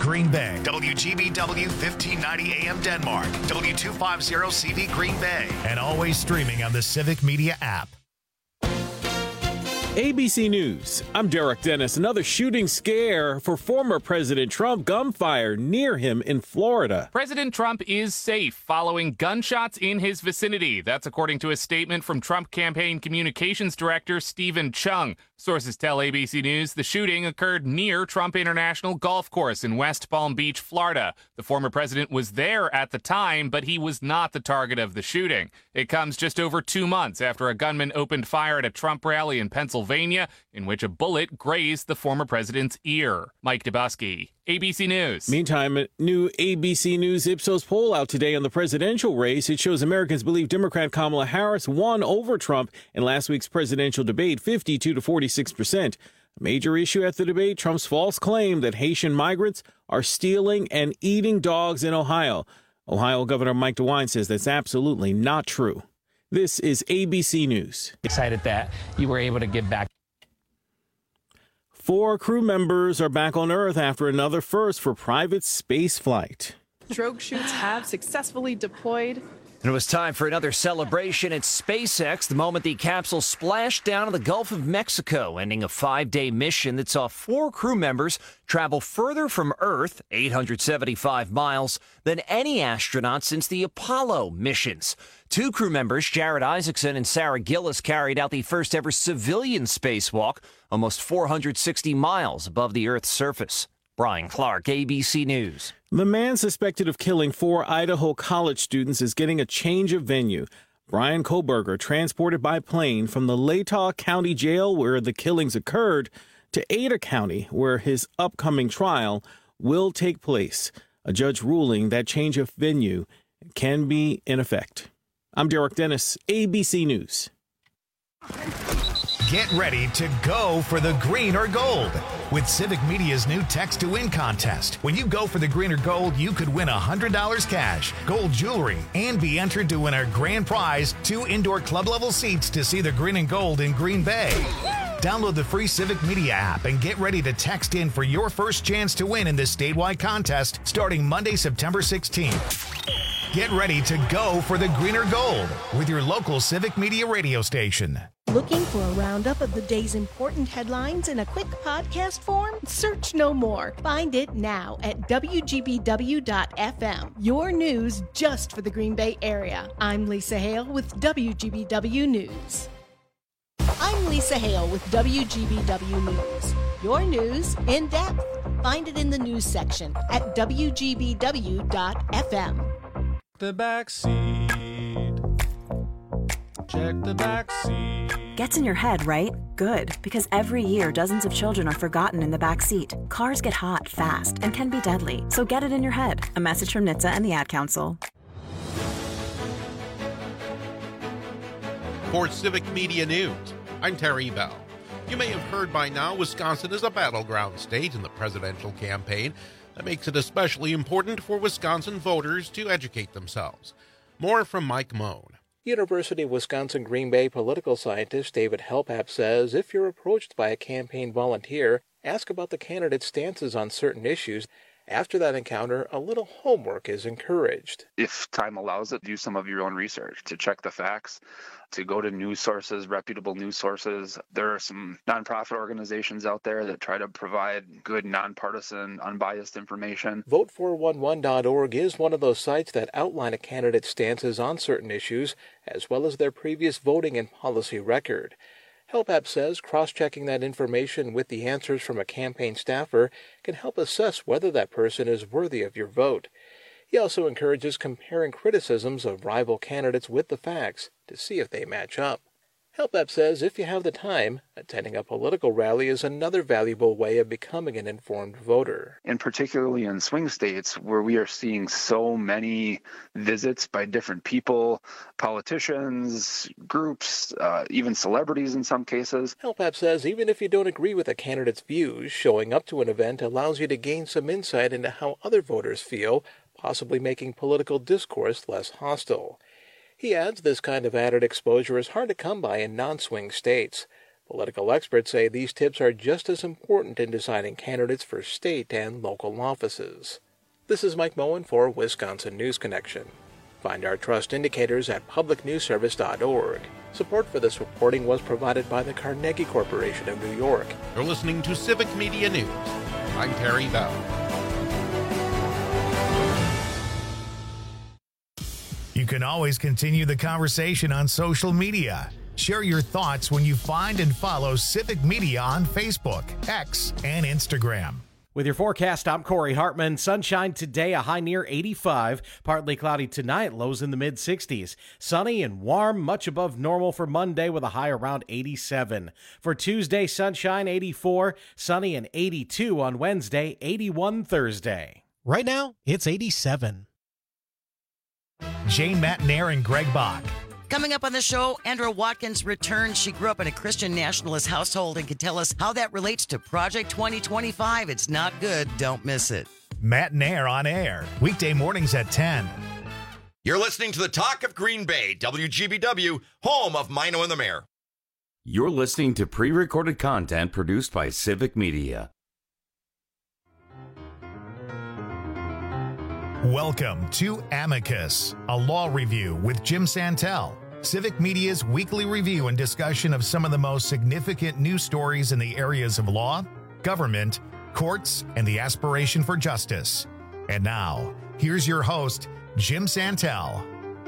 Green Bay. WGBW 1590 AM Denmark. W250CV Green Bay. And always streaming on the Civic Media app. ABC News. I'm Derek Dennis. Another shooting scare for former President Trump. Gunfire near him in Florida. President Trump is safe following gunshots in his vicinity. That's according to a statement from Trump campaign communications director Stephen Chung. Sources tell ABC News the shooting occurred near Trump International Golf Course in West Palm Beach, Florida. The former president was there at the time, but he was not the target of the shooting. It comes just over 2 months after a gunman opened fire at a Trump rally in Pennsylvania, in which a bullet grazed the former president's ear. Mike Dubusky, ABC News. Meantime, a new ABC News Ipsos poll out today on the presidential race. It shows Americans believe Democrat Kamala Harris won over Trump in last week's presidential debate, 52 to 46%. A major issue at the debate, Trump's false claim that Haitian migrants are stealing and eating dogs in Ohio. Ohio Governor Mike DeWine says that's absolutely not true. This is ABC News. Excited that you were able to give back. 4 crew members are back on Earth after another first for private space flight. Drogue chutes have successfully deployed. And it was time for another celebration at SpaceX the moment the capsule splashed down in the Gulf of Mexico, ending a 5-day mission that saw 4 crew members travel further from Earth, 875 miles, than any astronaut since the Apollo missions. 2 crew members, Jared Isaacson and Sarah Gillis, carried out the first ever civilian spacewalk, almost 460 miles above the Earth's surface. Brian Clark, ABC News. The man suspected of killing 4 Idaho college students is getting a change of venue. Brian Koberger transported by plane from the Latah County Jail, where the killings occurred, to Ada County, where his upcoming trial will take place. A judge ruling that change of venue can be in effect. I'm Derek Dennis, ABC News. Get ready to go for the green or gold with Civic Media's new Text to Win contest. When you go for the green or gold, you could win $100 cash, gold jewelry, and be entered to win our grand prize, 2 indoor club-level seats to see the green and gold in Green Bay. Download the free Civic Media app and get ready to text in for your first chance to win in this statewide contest starting Monday, September 16th. Get ready to go for the green or gold with your local Civic Media radio station. Looking for a roundup of the day's important headlines in a quick podcast form? Search no more. Find it now at WGBW.FM. Your news just for the Green Bay area. I'm Lisa Hale with WGBW News. I'm Lisa Hale with WGBW News. Your news in depth. Find it in the news section at WGBW.FM. The back seat. Check the back seat. Gets in your head, right? Good, because every year dozens of children are forgotten in the back seat. Cars get hot fast and can be deadly, so get it in your head. A message from NHTSA and the Ad Council. For Civic Media News, I'm Terry Bell. You may have heard by now Wisconsin is a battleground state in the presidential campaign. That makes it especially important for Wisconsin voters to educate themselves. More from Mike Moan. University of Wisconsin-Green Bay political scientist David Helpap says if you're approached by a campaign volunteer, ask about the candidate's stances on certain issues. After that encounter, a little homework is encouraged. If time allows it, do some of your own research to check the facts, to go to news sources, reputable news sources. There are some nonprofit organizations out there that try to provide good, nonpartisan, unbiased information. Vote411.org is one of those sites that outline a candidate's stances on certain issues, as well as their previous voting and policy record. Helpap says cross-checking that information with the answers from a campaign staffer can help assess whether that person is worthy of your vote. He also encourages comparing criticisms of rival candidates with the facts to see if they match up. Helpap says if you have the time, attending a political rally is another valuable way of becoming an informed voter. And particularly in swing states where we are seeing so many visits by different people, politicians, groups, even celebrities in some cases. Helpap says even if you don't agree with a candidate's views, showing up to an event allows you to gain some insight into how other voters feel, possibly making political discourse less hostile. He adds this kind of added exposure is hard to come by in non-swing states. Political experts say these tips are just as important in deciding candidates for state and local offices. This is Mike Moen for Wisconsin News Connection. Find our trust indicators at publicnewsservice.org. Support for this reporting was provided by the Carnegie Corporation of New York. You're listening to Civic Media News. I'm Terry Bell. You can always continue the conversation on social media. Share your thoughts when you find and follow Civic Media on Facebook, X, and Instagram. With your forecast, I'm Corey Hartman. Sunshine today, a high near 85. Partly cloudy tonight, lows in the mid-60s. Sunny and warm, much above normal for Monday with a high around 87. For Tuesday, sunshine 84, sunny and 82 on Wednesday, 81 Thursday. Right now, it's 87. Jane Matnair and Greg Bach. Coming up on the show, Andra Watkins returns. She grew up in a Christian nationalist household and can tell us how that relates to Project 2025. It's not good. Don't miss it. Matnair on air, weekday mornings at 10. You're listening to the Talk of Green Bay, WGBW, home of Mino and the Mayor. You're listening to pre-recorded content produced by Civic Media. Welcome to Amicus, a law review with Jim Santel, Civic Media's weekly review and discussion of some of the most significant news stories in the areas of law, government, courts, and the aspiration for justice. And now, here's your host, Jim Santel.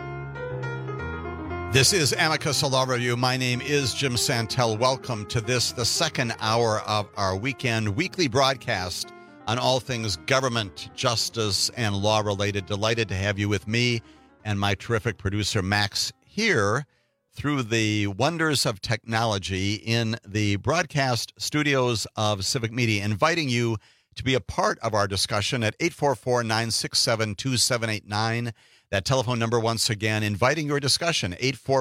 This is Amicus, a law review. My name is Jim Santel. Welcome to this, the second hour of our weekly broadcast on all things government, justice, and law-related. Delighted to have you with me and my terrific producer, Max, here through the wonders of technology in the broadcast studios of Civic Media, inviting you to be a part of our discussion at 844-967-2789. That telephone number, once again, inviting your discussion,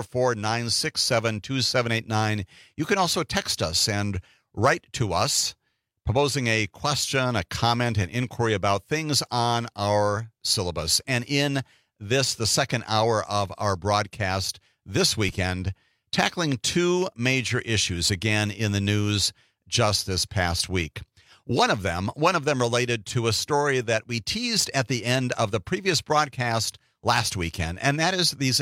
844-967-2789. You can also text us and write to us, proposing a question, a comment, an inquiry about things on our syllabus. And in this, the second hour of our broadcast this weekend, tackling two major issues, again, in the news just this past week. One of them related to a story that we teased at the end of the previous broadcast last weekend, and that is these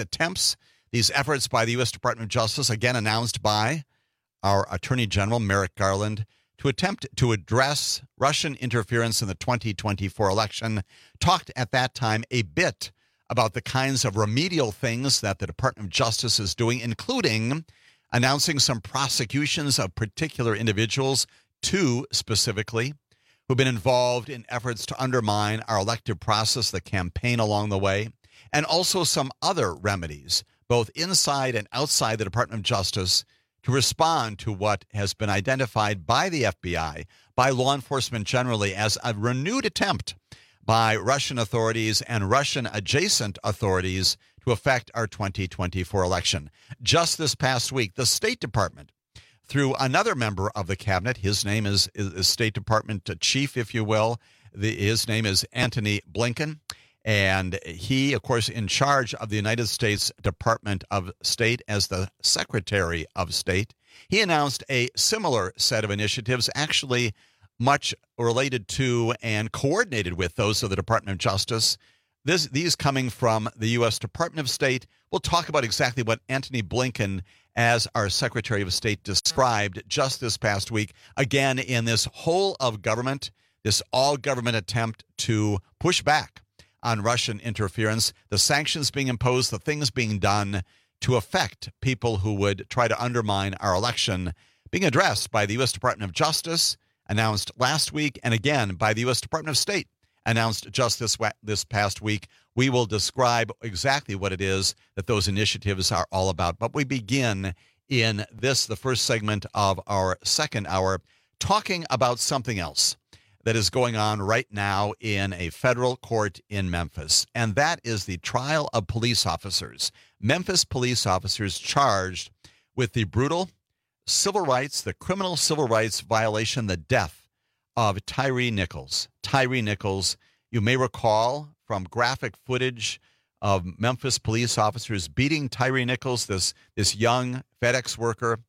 efforts by the U.S. Department of Justice, again announced by our Attorney General, Merrick Garland, to attempt to address Russian interference in the 2024 election. Talked at that time a bit about the kinds of remedial things that the Department of Justice is doing, including announcing some prosecutions of particular individuals, two specifically, who've been involved in efforts to undermine our elective process, the campaign along the way, and also some other remedies, both inside and outside the Department of Justice, to respond to what has been identified by the FBI, by law enforcement generally, as a renewed attempt by Russian authorities and Russian-adjacent authorities to affect our 2024 election. Just this past week, the State Department, through another member of the cabinet, his name is State Department chief, if you will, his name is Antony Blinken, and he, of course, in charge of the United States Department of State as the Secretary of State. He announced a similar set of initiatives, actually much related to and coordinated with those of the Department of Justice. These coming from the U.S. Department of State. We'll talk about exactly what Antony Blinken, as our Secretary of State, described just this past week, again in this whole of government, this all-government attempt to push back on Russian interference, the sanctions being imposed, the things being done to affect people who would try to undermine our election, being addressed by the U.S. Department of Justice, announced last week, and again by the U.S. Department of State, announced just this past week. We will describe exactly what it is that those initiatives are all about. But we begin in this, the first segment of our second hour, talking about something else that is going on right now in a federal court in Memphis, and that is the trial of police officers. Memphis police officers charged with the brutal civil rights, the criminal civil rights violation, the death of Tyre Nichols. Tyre Nichols, you may recall from graphic footage of Memphis police officers beating Tyre Nichols, this young FedEx worker,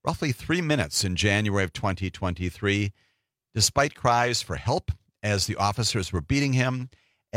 roughly 3 minutes in January of 2023, despite cries for help as the officers were beating him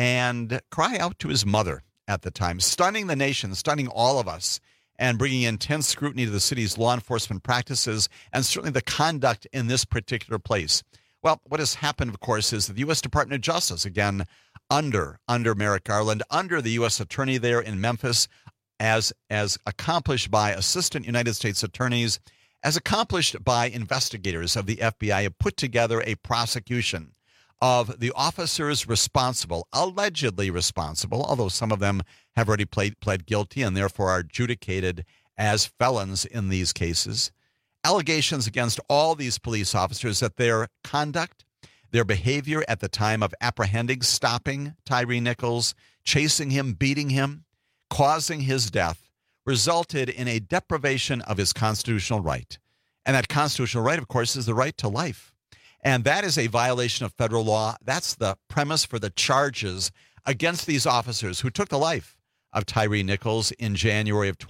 and cry out to his mother at the time, stunning the nation, stunning all of us, and bringing intense scrutiny to the city's law enforcement practices and certainly the conduct in this particular place. Well, what has happened, of course, is that the U.S. Department of Justice, again, under Merrick Garland, under the U.S. attorney there in Memphis, as accomplished by assistant United States attorneys, as accomplished by investigators of the FBI, have put together a prosecution of the officers responsible, allegedly responsible, although some of them have already pled guilty and therefore are adjudicated as felons in these cases. Allegations against all these police officers that their conduct, their behavior at the time of apprehending, stopping Tyre Nichols, chasing him, beating him, causing his death, resulted in a deprivation of his constitutional right. And that constitutional right, of course, is the right to life. And that is a violation of federal law. That's the premise for the charges against these officers who took the life of Tyre Nichols in January of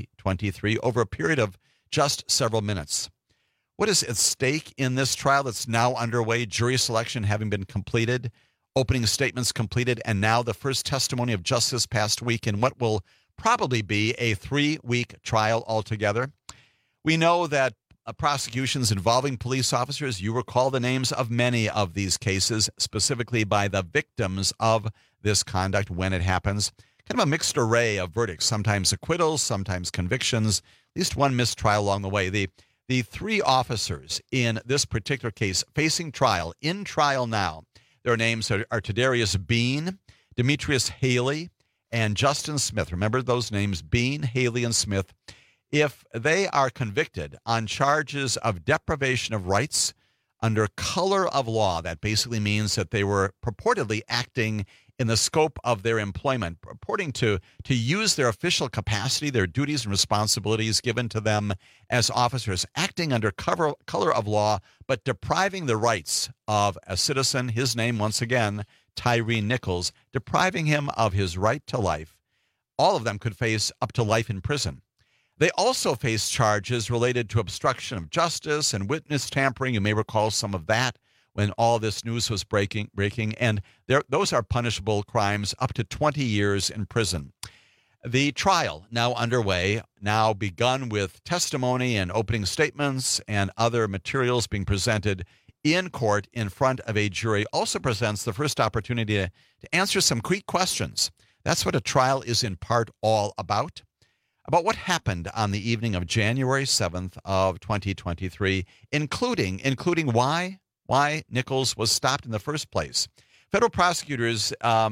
2023 over a period of just several minutes. What is at stake in this trial that's now underway, jury selection having been completed, opening statements completed, and now the first testimony of just this past week in what will probably be a 3-week trial altogether? We know that prosecutions involving police officers, you recall the names of many of these cases, specifically by the victims of this conduct when it happens. Kind of a mixed array of verdicts, sometimes acquittals, sometimes convictions, at least one mistrial along the way. The 3 officers in this particular case facing trial, in trial now, their names are Tadarius Bean, Demetrius Haley, and Justin Smith. Remember those names, Bean, Haley, and Smith. If they are convicted on charges of deprivation of rights under color of law, that basically means that they were purportedly acting in the scope of their employment, purporting to use their official capacity, their duties and responsibilities given to them as officers, acting under color of law, but depriving the rights of a citizen, his name once again, Tyre Nichols, depriving him of his right to life. All of them could face up to life in prison. They also face charges related to obstruction of justice and witness tampering. You may recall some of that when all this news was breaking, and those are punishable crimes up to 20 years in prison. The trial now underway, now begun with testimony and opening statements and other materials being presented in court in front of a jury, also presents the first opportunity to answer some quick questions. That's what a trial is in part all about what happened on the evening of January 7th of 2023, including why Nichols was stopped in the first place. Federal prosecutors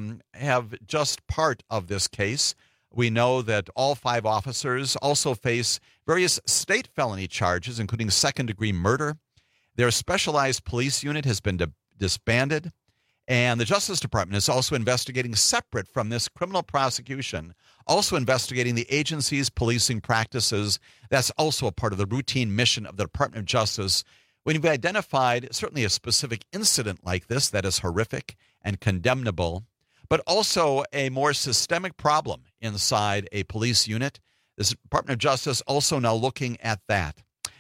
have just part of this case. We know that all 5 officers also face various state felony charges, including second-degree murder. Their specialized police unit has been disbanded, and the Justice Department is also investigating, separate from this criminal prosecution, also investigating the agency's policing practices. That's also a part of the routine mission of the Department of Justice. When you've identified certainly a specific incident like this that is horrific and condemnable, but also a more systemic problem inside a police unit, the Department of Justice also now looking at that.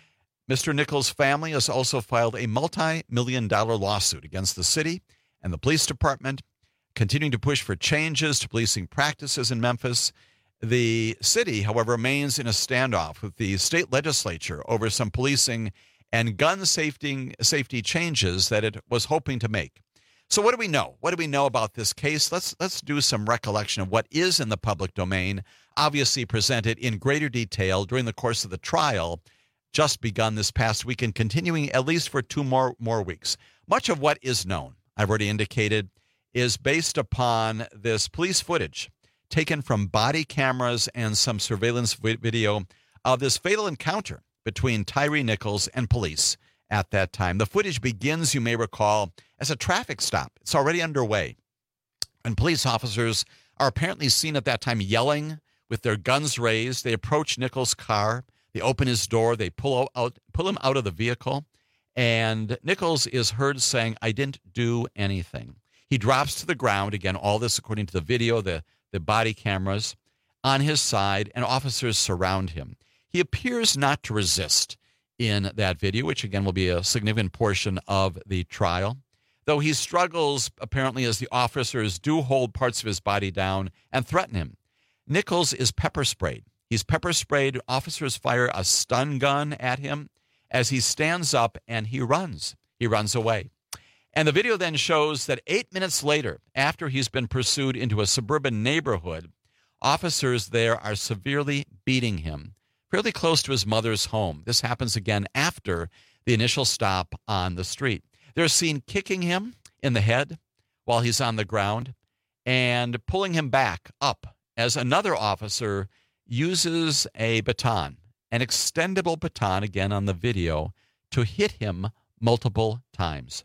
Mr. Nichols' family has also filed a multi-million-dollar lawsuit against the city and the police department, continuing to push for changes to policing practices in Memphis. The city, however, remains in a standoff with the state legislature over some policing and gun safety changes that it was hoping to make. So what do we know? What do we know about this case? Let's do some recollection of what is in the public domain, obviously presented in greater detail during the course of the trial, just begun this past week and continuing at least for 2 more weeks. Much of what is known, I've already indicated, is based upon this police footage taken from body cameras and some surveillance video of this fatal encounter between Tyre Nichols and police at that time. The footage begins, you may recall, as a traffic stop. It's already underway. And police officers are apparently seen at that time yelling with their guns raised. They approach Nichols' car. They open his door. They pull him out of the vehicle. And Nichols is heard saying, "I didn't do anything." He drops to the ground. Again, all this according to the video, the body cameras, on his side, and officers surround him. He appears not to resist in that video, which again will be a significant portion of the trial. Though he struggles, apparently, as the officers do hold parts of his body down and threaten him. Nichols is pepper sprayed. He's pepper sprayed. Officers fire a stun gun at him as he stands up and he runs. He runs away. And the video then shows that 8 minutes later, after he's been pursued into a suburban neighborhood, officers there are severely beating him, fairly close to his mother's home. This happens again after the initial stop on the street. They're seen kicking him in the head while he's on the ground and pulling him back up as another officer uses a baton, an extendable baton, again on the video, to hit him multiple times.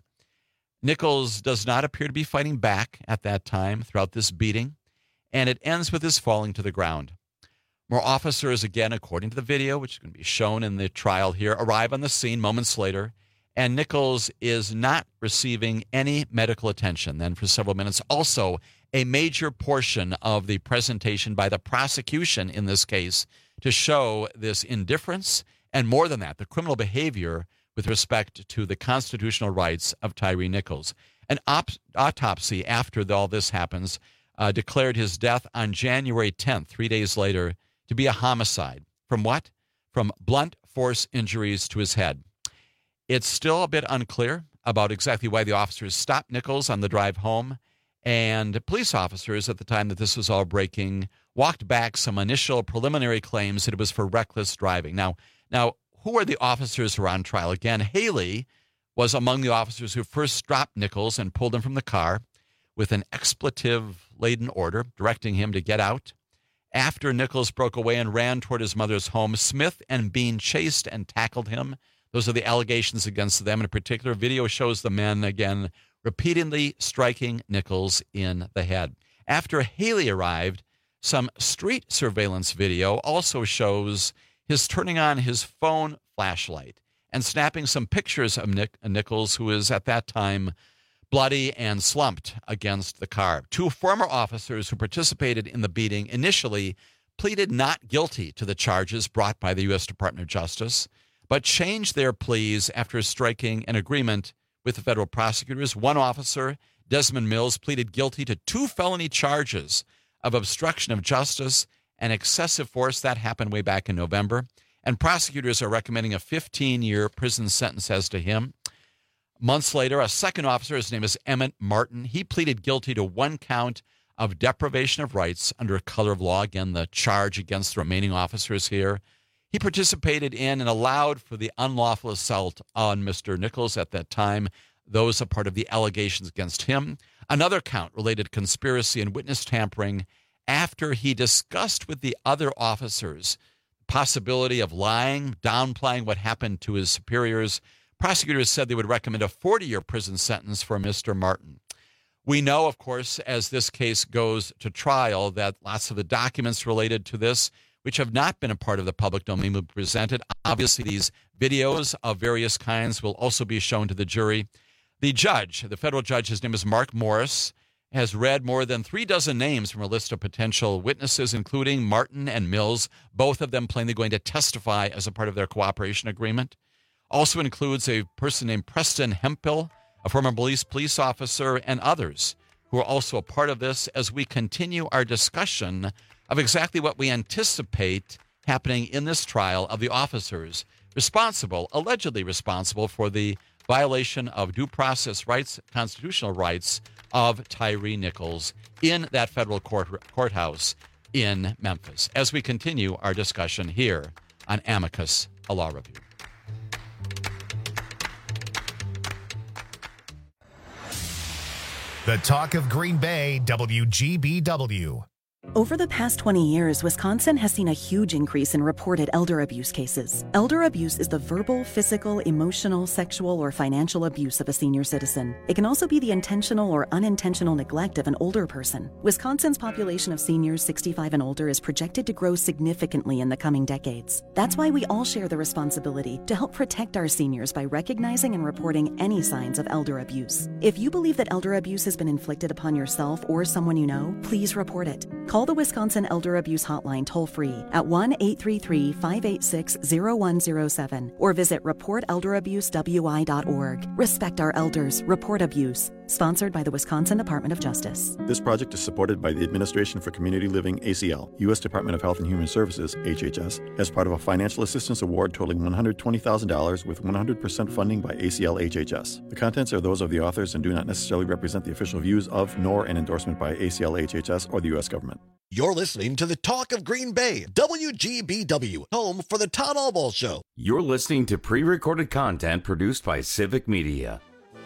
Nichols does not appear to be fighting back at that time throughout this beating, and it ends with his falling to the ground. More officers, again, according to the video, which is going to be shown in the trial here, arrive on the scene moments later, and Nichols is not receiving any medical attention then for several minutes. Also, a major portion of the presentation by the prosecution in this case to show this indifference and, more than that, the criminal behavior with respect to the constitutional rights of Tyre Nichols. An autopsy after all this happens declared his death on January 10th, 3 days later, to be a homicide. From what? From blunt force injuries to his head. It's still a bit unclear about exactly why the officers stopped Nichols on the drive home, and police officers at the time that this was all breaking walked back some initial preliminary claims that it was for reckless driving. Now, who are the officers who are on trial? Again, Haley was among the officers who first stopped Nichols and pulled him from the car with an expletive-laden order directing him to get out. After Nichols broke away and ran toward his mother's home, Smith and Bean chased and tackled him. Those are the allegations against them. In particular, video shows the men, again, repeatedly striking Nichols in the head. After Haley arrived, some street surveillance video also shows his turning on his phone flashlight and snapping some pictures of Nichols, who is at that time bloody and slumped against the car. Two former officers who participated in the beating initially pleaded not guilty to the charges brought by the U.S. Department of Justice, but changed their pleas after striking an agreement with the federal prosecutors. One officer, Desmond Mills, pleaded guilty to 2 felony charges of obstruction of justice and excessive force. That happened way back in November. And prosecutors are recommending a 15-year prison sentence as to him. Months later, a second officer, his name is Emmett Martin, he pleaded guilty to 1 count of deprivation of rights under color of law. Again, the charge against the remaining officers here. He participated in and allowed for the unlawful assault on Mr. Nichols at that time. Those are part of the allegations against him. Another count related to conspiracy and witness tampering after he discussed with the other officers the possibility of lying, downplaying what happened to his superiors. Prosecutors said they would recommend a 40-year prison sentence for Mr. Martin. We know, of course, as this case goes to trial, that lots of the documents related to this, which have not been a part of the public domain, will be presented. Obviously, these videos of various kinds will also be shown to the jury. The judge, the federal judge, his name is Mark Morris, has read more than 36 names from a list of potential witnesses, including Martin and Mills, both of them plainly going to testify as a part of their cooperation agreement. Also includes a person named Preston Hemphill, a former police officer, and others who are also a part of this as we continue our discussion of exactly what we anticipate happening in this trial of the officers allegedly responsible for the violation of due process rights, constitutional rights of Tyre Nichols in that federal courthouse in Memphis, as we continue our discussion here on Amicus, a Law Review. The talk of Green Bay, WGBW. Over the past 20 years, Wisconsin has seen a huge increase in reported elder abuse cases. Elder abuse is the verbal, physical, emotional, sexual, or financial abuse of a senior citizen. It can also be the intentional or unintentional neglect of an older person. Wisconsin's population of seniors 65 and older is projected to grow significantly in the coming decades. That's why we all share the responsibility to help protect our seniors by recognizing and reporting any signs of elder abuse. If you believe that elder abuse has been inflicted upon yourself or someone you know, please report it. Call Call the Wisconsin Elder Abuse Hotline toll-free at 1-833-586-0107 or visit reportelderabusewI.org. Respect our elders. Report abuse. Sponsored by the Wisconsin Department of Justice. This project is supported by the Administration for Community Living, ACL, U.S. Department of Health and Human Services, HHS, as part of a financial assistance award totaling $120,000 with 100% funding by ACL HHS. The contents are those of the authors and do not necessarily represent the official views of, nor an endorsement by ACL HHS or the U.S. government. You're listening to the Talk of Green Bay, WGBW, home for the Todd Albaugh Show. You're listening to pre-recorded content produced by Civic Media.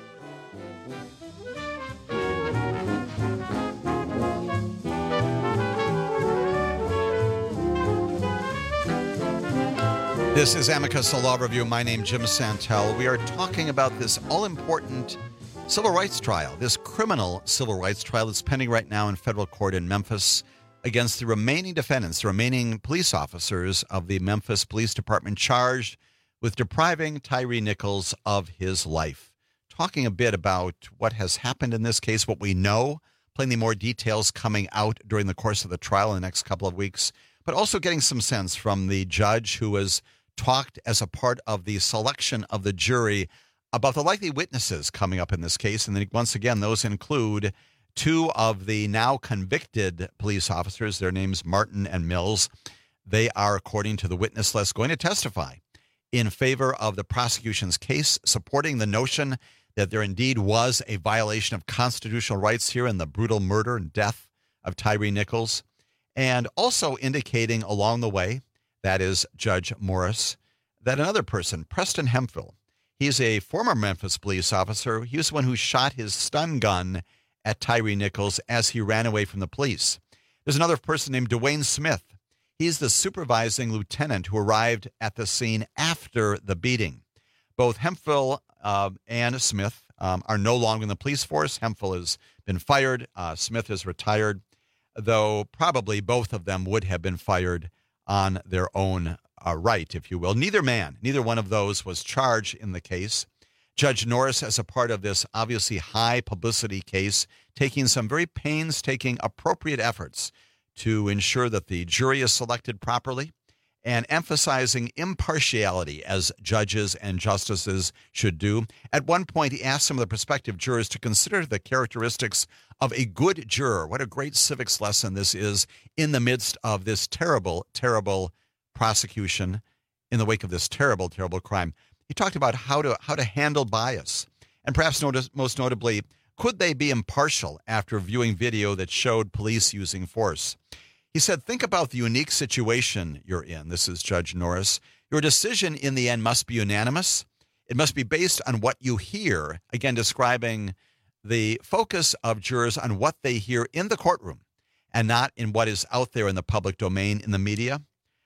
This is Amicus, a law review. My name is Jim Santel. We are talking about this all-important civil rights trial, this criminal civil rights trial that's pending right now in federal court in Memphis against the remaining defendants, the remaining police officers of the Memphis Police Department charged with depriving Tyre Nichols of his life. Talking a bit about what has happened in this case, what we know, plenty more details coming out during the course of the trial in the next couple of weeks, but also getting some sense from the judge who has talked as a part of the selection of the jury about the likely witnesses coming up in this case. And then once again, those include two of the now convicted police officers. Their names Martin and Mills. They are, according to the witness list, going to testify in favor of the prosecution's case, supporting the notion that there indeed was a violation of constitutional rights here in the brutal murder and death of Tyre Nichols, and also indicating along the way, that is Judge Morris, that another person, Preston Hemphill, he's a former Memphis police officer. He was the one who shot his stun gun at Tyre Nichols as he ran away from the police. There's another person named Dwayne Smith. He's the supervising lieutenant who arrived at the scene after the beating. Both Hemphill and Smith are no longer in the police force. Hemphill has been fired. Smith is retired, though probably both of them would have been fired on their own right, if you will. Neither one of those was charged in the case. Judge Norris, as a part of this obviously high publicity case, taking some very painstaking, appropriate efforts to ensure that the jury is selected properly and emphasizing impartiality as judges and justices should do. At one point, he asked some of the prospective jurors to consider the characteristics of a good juror. What a great civics lesson this is in the midst of this terrible, terrible prosecution, in the wake of this terrible, terrible crime. He talked about how to handle bias, and perhaps most notably, could they be impartial after viewing video that showed police using force? He said, think about the unique situation you're in. This is Judge Norris. Your decision in the end must be unanimous. It must be based on what you hear, again, describing the focus of jurors on what they hear in the courtroom and not in what is out there in the public domain in the media.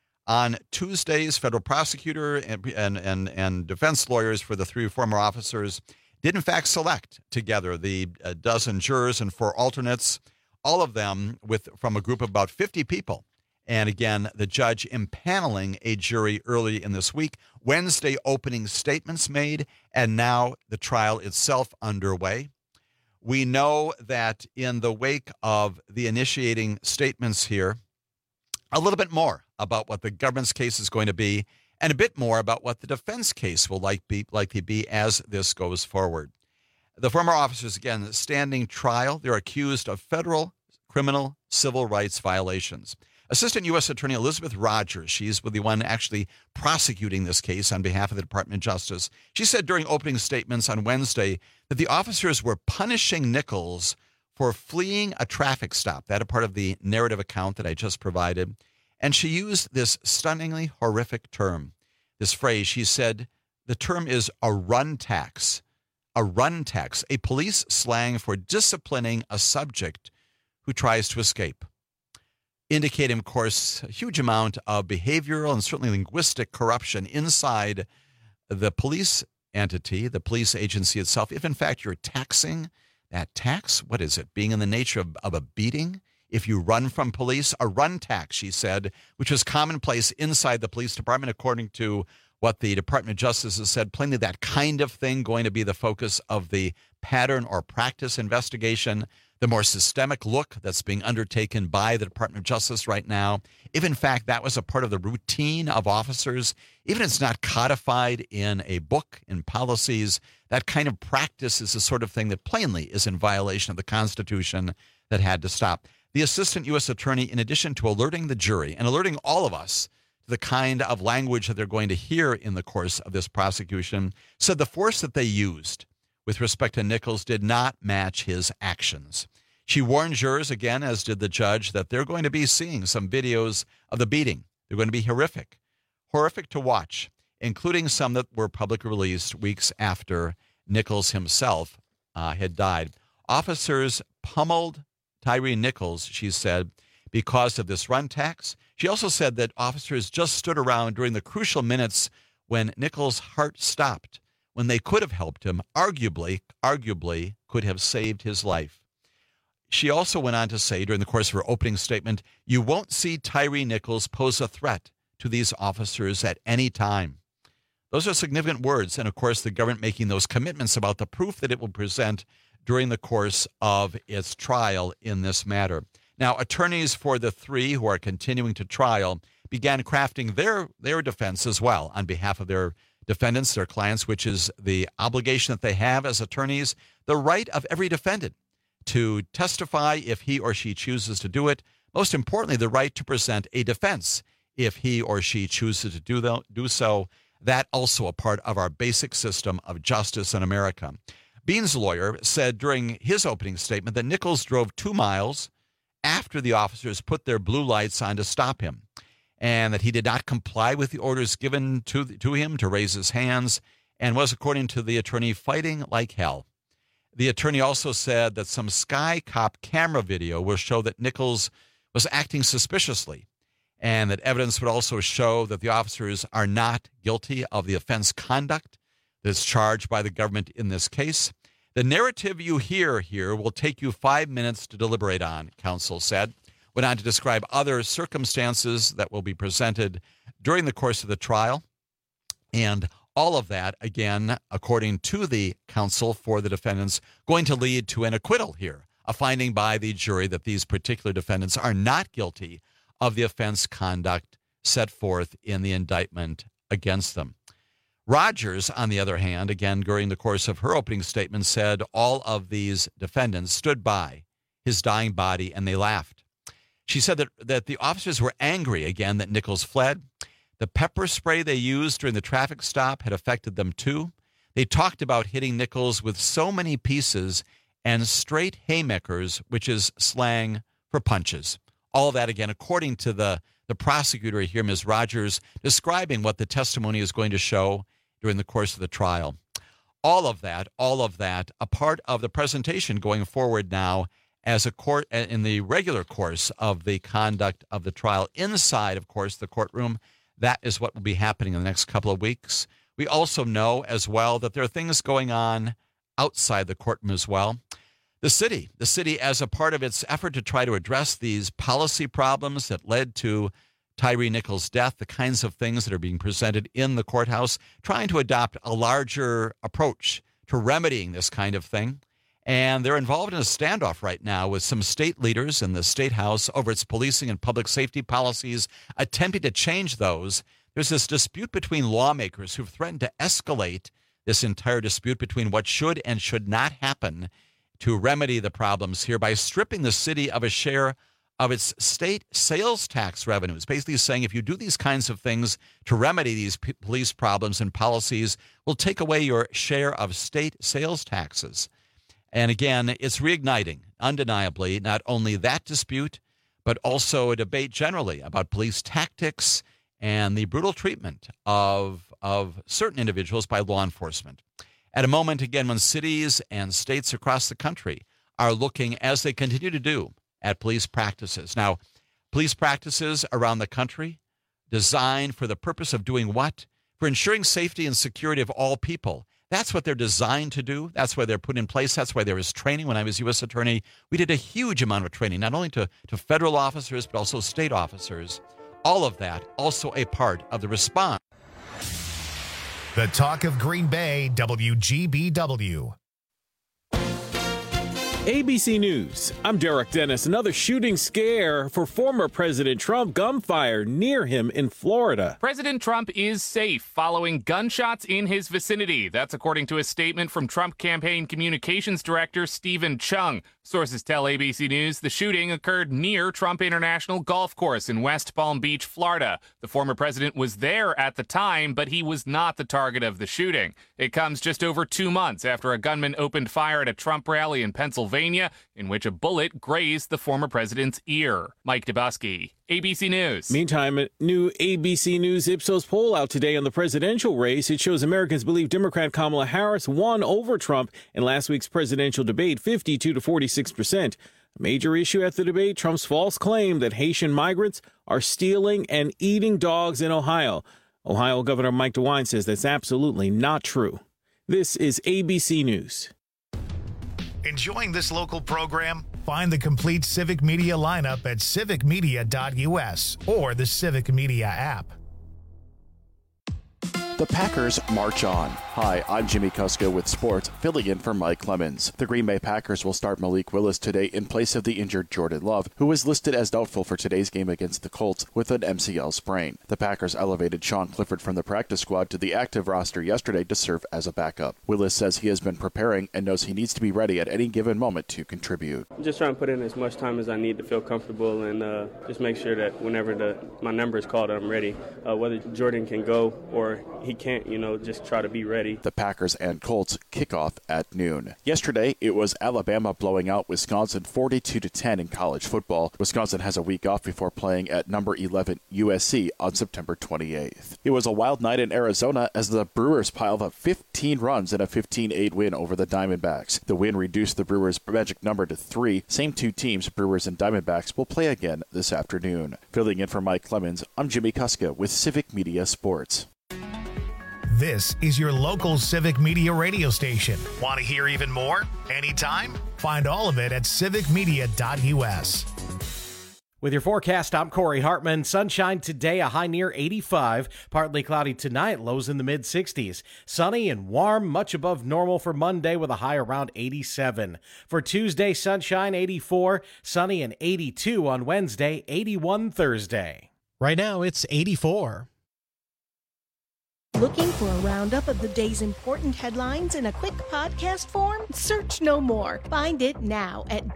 On Tuesdays, federal prosecutor and defense lawyers for the three former officers did in fact select together the dozen jurors and 4 alternates, all of them from a group of about 50 people. And again, the judge impaneling a jury early in this week. Wednesday, opening statements made, and now the trial itself underway. We know that in the wake of the initiating statements here, a little bit more about what the government's case is going to be, and a bit more about what the defense case will likely be as this goes forward. The former officers, again, standing trial. They're accused of federal criminal civil rights violations. Assistant U.S. Attorney Elizabeth Rogers, she's the one actually prosecuting this case on behalf of the Department of Justice. She said during opening statements on Wednesday that the officers were punishing Nichols for fleeing a traffic stop. That a part of the narrative account that I just provided. And she used this stunningly horrific term, this phrase. She said the term is a run tax. A run tax, a police slang for disciplining a subject who tries to escape. Indicating, of course, a huge amount of behavioral and certainly linguistic corruption inside the police entity, the police agency itself. If, in fact, you're taxing that tax, what is it? Being in the nature of a beating? If you run from police, a run tax, she said, which was commonplace inside the police department, according to what the Department of Justice has said, plainly that kind of thing going to be the focus of the pattern or practice investigation. the more systemic look that's being undertaken by the Department of Justice right now, if in fact that was a part of the routine of officers, even if it's not codified in a book, in policies, that kind of practice is the sort of thing that plainly is in violation of the Constitution that had to stop. The assistant U.S. attorney, in addition to alerting the jury and alerting all of us to the kind of language that they're going to hear in the course of this prosecution, said the force that they used with respect to Nichols did not match his actions. She warned jurors, again, as did the judge, that they're going to be seeing some videos of the beating. They're going to be horrific to watch, including some that were publicly released weeks after Nichols himself had died. Officers pummeled Tyre Nichols, she said, because of this run tax. She also said that officers just stood around during the crucial minutes when Nichols' heart stopped, when they could have helped him, arguably could have saved his life. She also went on to say during the course of her opening statement, "You won't see Tyre Nichols pose a threat to these officers at any time." Those are significant words, and of course the government making those commitments about the proof that it will present during the course of its trial in this matter. Now, attorneys for the three who are continuing to trial began crafting their defense as well on behalf of their defendants, their clients, which is the obligation that they have as attorneys, the right of every defendant to testify if he or she chooses to do it. Most importantly, the right to present a defense if he or she chooses to do so. That also a part of our basic system of justice in America. Bean's lawyer said during his opening statement that Nichols drove 2 miles after the officers put their blue lights on to stop him, and that he did not comply with the orders given to him to raise his hands, and was, according to the attorney, fighting like hell. The attorney also said that some Sky Cop camera video will show that Nichols was acting suspiciously, and that evidence would also show that the officers are not guilty of the offense conduct that's charged by the government in this case. The narrative you hear here will take you 5 minutes to deliberate on, counsel said. Went on to describe other circumstances that will be presented during the course of the trial. And all of that, again, according to the counsel for the defendants, going to lead to an acquittal here, a finding by the jury that these particular defendants are not guilty of the offense conduct set forth in the indictment against them. Rogers, on the other hand, again, during the course of her opening statement, said all of these defendants stood by his dying body and they laughed. She said that the officers were angry, again, that Nichols fled. The pepper spray they used during the traffic stop had affected them too. They talked about hitting Nichols with so many pieces and straight haymakers, which is slang for punches. All of that, again, according to the prosecutor here, Ms. Rogers, describing what the testimony is going to show during the course of the trial. All of that, a part of the presentation going forward now as a court in the regular course of the conduct of the trial inside, of course, the courtroom. That is what will be happening in the next couple of weeks. We also know as well that there are things going on outside the courtroom as well. The city, as a part of its effort to try to address these policy problems that led to Tyre Nichols' death, the kinds of things that are being presented in the courthouse, trying to adopt a larger approach to remedying this kind of thing. And they're involved in a standoff right now with some state leaders in the state house over its policing and public safety policies, attempting to change those. There's this dispute between lawmakers who've threatened to escalate this entire dispute between what should and should not happen to remedy the problems here by stripping the city of a share of its state sales tax revenues, basically saying if you do these kinds of things to remedy these police problems and policies, we'll take away your share of state sales taxes. And again, it's reigniting, undeniably, not only that dispute, but also a debate generally about police tactics and the brutal treatment of certain individuals by law enforcement. At a moment, again, when cities and states across the country are looking, as they continue to do, at police practices. Now, police practices around the country designed for the purpose of doing what? For ensuring safety and security of all people. That's what they're designed to do. That's why they're put in place. That's why there is training. When I was U.S. Attorney, we did a huge amount of training, not only to federal officers, but also state officers. All of that also a part of the response. The Talk of Green Bay, WGBW. ABC News. I'm Derek Dennis. Another shooting scare for former President Trump. Gunfire near him in Florida. President Trump is safe following gunshots in his vicinity. That's according to a statement from Trump campaign communications director Stephen Chung. Sources tell ABC News the shooting occurred near Trump International Golf Course in West Palm Beach, Florida. The former president was there at the time, but he was not the target of the shooting. It comes just over 2 months after a gunman opened fire at a Trump rally in Pennsylvania, in which a bullet grazed the former president's ear. Mike Dubusky, ABC News. Meantime, a new ABC News Ipsos poll out today on the presidential race. It shows Americans believe Democrat Kamala Harris won over Trump in last week's presidential debate, 52 to 46%. A major issue at the debate, Trump's false claim that Haitian migrants are stealing and eating dogs in Ohio. Ohio Governor Mike DeWine says that's absolutely not true. This is ABC News. Enjoying this local program? Find the complete Civic Media lineup at civicmedia.us or the Civic Media app. The Packers march on. Hi, I'm Jimmy Kuska with sports, filling in for Mike Clemens. The Green Bay Packers will start Malik Willis today in place of the injured Jordan Love, who is listed as doubtful for today's game against the Colts with an MCL sprain. The Packers elevated Sean Clifford from the practice squad to the active roster yesterday to serve as a backup. Willis says he has been preparing and knows he needs to be ready at any given moment to contribute. I'm just trying to put in as much time as I need to feel comfortable and just make sure that whenever my number is called, I'm ready. Whether Jordan can go or he can't, just try to be ready. The Packers and Colts kick off at noon. Yesterday, it was Alabama blowing out Wisconsin 42-10 in college football. Wisconsin has a week off before playing at number 11 USC on September 28th. It was a wild night in Arizona as the Brewers piled up 15 runs in a 15-8 win over the Diamondbacks. The win reduced the Brewers' magic number to 3. Same two teams, Brewers and Diamondbacks, will play again this afternoon. Filling in for Mike Clemens, I'm Jimmy Kuska with Civic Media Sports. This is your local Civic Media radio station. Want to hear even more? Anytime? Find all of it at civicmedia.us. With your forecast, I'm Corey Hartman. Sunshine today, a high near 85. Partly cloudy tonight, lows in the mid-60s. Sunny and warm, much above normal for Monday with a high around 87. For Tuesday, sunshine 84, sunny and 82 on Wednesday, 81 Thursday. Right now, it's 84. Looking for a roundup of the day's important headlines in a quick podcast form? Search no more. Find it now at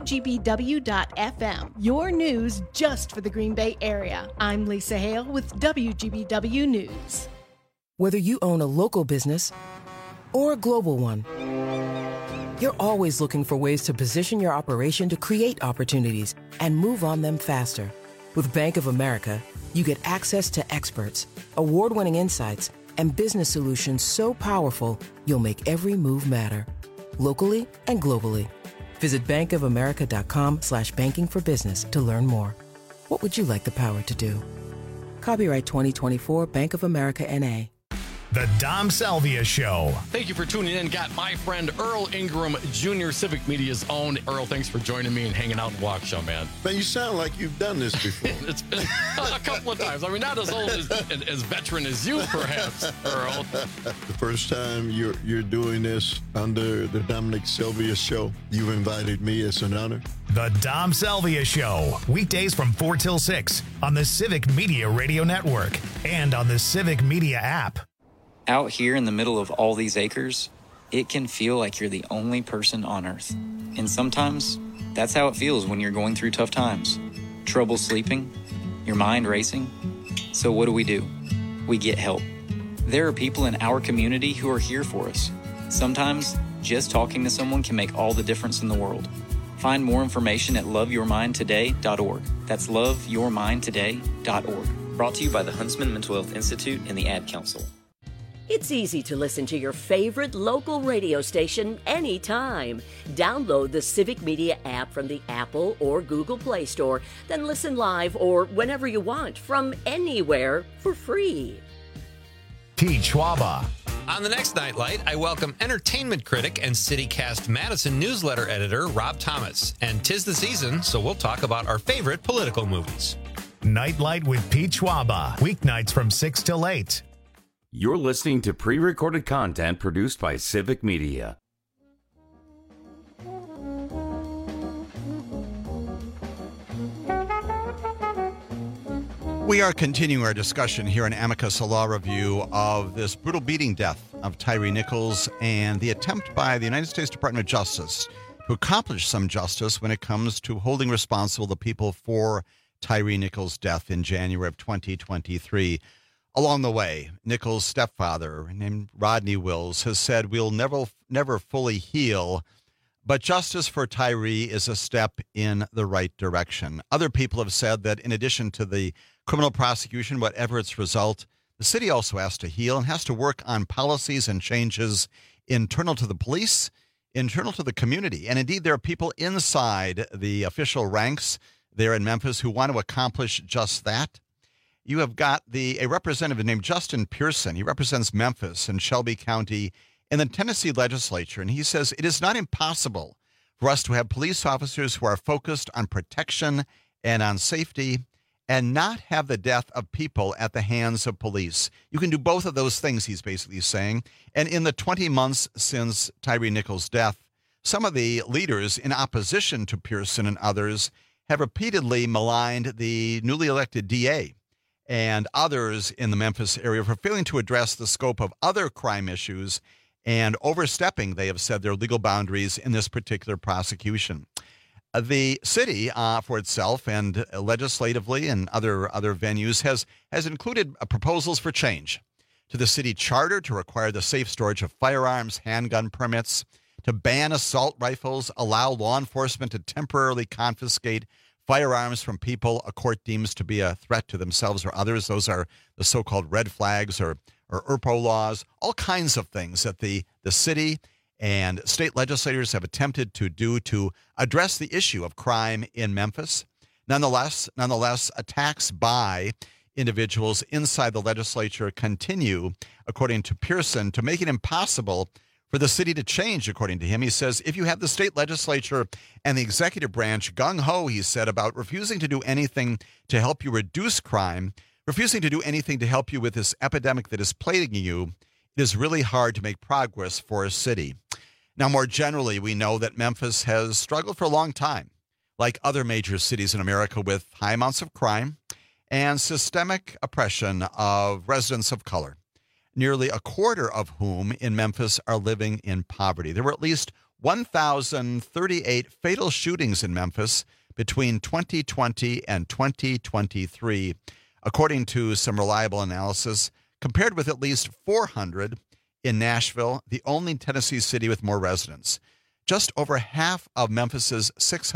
WGBW.FM. Your news just for the Green Bay area. I'm Lisa Hale with WGBW News. Whether you own a local business or a global one, you're always looking for ways to position your operation to create opportunities and move on them faster. With Bank of America, you get access to experts, award-winning insights, and business solutions so powerful, you'll make every move matter. Locally and globally. Visit bankofamerica.com/banking for business to learn more. What would you like the power to do? Copyright 2024 Bank of America N.A. The Dom Salvia Show. Thank you for tuning in. Got my friend Earl Ingram Jr., Civic Media's own. Earl, thanks for joining me and hanging out in Waukesha, man. Man, you sound like you've done this before. It's been a couple of times. I mean, not as old as veteran as you, perhaps, Earl. The first time you're doing this under the Dominic Salvia Show, you've invited me. It's an honor. The Dom Salvia Show. Weekdays from 4 till 6 on the Civic Media Radio Network and on the Civic Media app. Out here in the middle of all these acres, it can feel like you're the only person on Earth. And sometimes, that's how it feels when you're going through tough times. Trouble sleeping, your mind racing. So what do? We get help. There are people in our community who are here for us. Sometimes, just talking to someone can make all the difference in the world. Find more information at loveyourmindtoday.org. That's loveyourmindtoday.org. Brought to you by the Huntsman Mental Health Institute and the Ad Council. It's easy to listen to your favorite local radio station anytime. Download the Civic Media app from the Apple or Google Play Store, then listen live or whenever you want from anywhere for free. Pete Schwaba. On the next Nightlight, I welcome entertainment critic and CityCast Madison newsletter editor Rob Thomas. And 'tis the season, so we'll talk about our favorite political movies. Nightlight with Pete Schwaba. Weeknights from 6 till 8. You're listening to pre-recorded content produced by Civic Media. We are continuing our discussion here in Amicus Law Review of this brutal beating death of Tyre Nichols and the attempt by the United States Department of Justice to accomplish some justice when it comes to holding responsible the people for Tyre Nichols' death in January of 2023. Along the way, Nichols' stepfather, named Rodney Wills, has said, "We'll never fully heal, but justice for Tyre is a step in the right direction." Other people have said that in addition to the criminal prosecution, whatever its result, the city also has to heal and has to work on policies and changes internal to the police, internal to the community. And indeed, there are people inside the official ranks there in Memphis who want to accomplish just that. You have got a representative named Justin Pearson. He represents Memphis and Shelby County in the Tennessee legislature, and he says it is not impossible for us to have police officers who are focused on protection and on safety and not have the death of people at the hands of police. You can do both of those things, he's basically saying. And in the 20 months since Tyre Nichols' death, some of the leaders in opposition to Pearson and others have repeatedly maligned the newly elected DA and others in the Memphis area for failing to address the scope of other crime issues and overstepping, they have said, their legal boundaries in this particular prosecution. The city, for itself and legislatively and other venues, has included proposals for change to the city charter to require the safe storage of firearms, handgun permits, to ban assault rifles, allow law enforcement to temporarily confiscate firearms from people a court deems to be a threat to themselves or others. Those are the so-called red flags or ERPO laws, all kinds of things that the city and state legislators have attempted to do to address the issue of crime in Memphis. Nonetheless, attacks by individuals inside the legislature continue, according to Pearson, to make it impossible for the city to change, according to him. He says, if you have the state legislature and the executive branch gung-ho, he said, about refusing to do anything to help you reduce crime, refusing to do anything to help you with this epidemic that is plaguing you, it is really hard to make progress for a city. Now, more generally, we know that Memphis has struggled for a long time, like other major cities in America, with high amounts of crime and systemic oppression of residents of color, nearly a quarter of whom in Memphis are living in poverty. There were at least 1,038 fatal shootings in Memphis between 2020 and 2023, according to some reliable analysis, compared with at least 400 in Nashville, the only Tennessee city with more residents. Just over half of Memphis's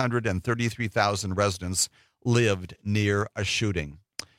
633,000 residents lived near a shooting.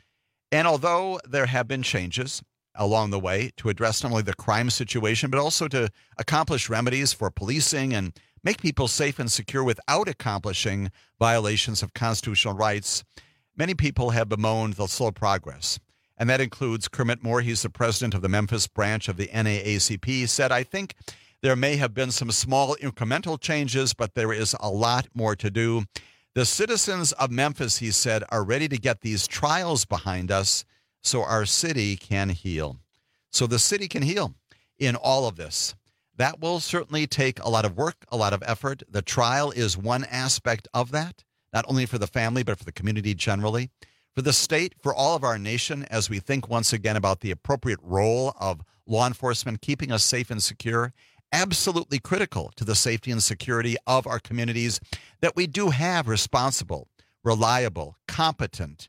And although there have been changes along the way to address not only the crime situation, but also to accomplish remedies for policing and make people safe and secure without accomplishing violations of constitutional rights, many people have bemoaned the slow progress. And that includes Kermit Moore. He's the president of the Memphis branch of the NAACP. He said, I think there may have been some small incremental changes, but there is a lot more to do. The citizens of Memphis, he said, are ready to get these trials behind us so our city can heal. So the city can heal in all of this. That will certainly take a lot of work, a lot of effort. The trial is one aspect of that, not only for the family, but for the community generally, for the state, for all of our nation, as we think once again about the appropriate role of law enforcement, keeping us safe and secure. Absolutely critical to the safety and security of our communities that we do have responsible, reliable, competent,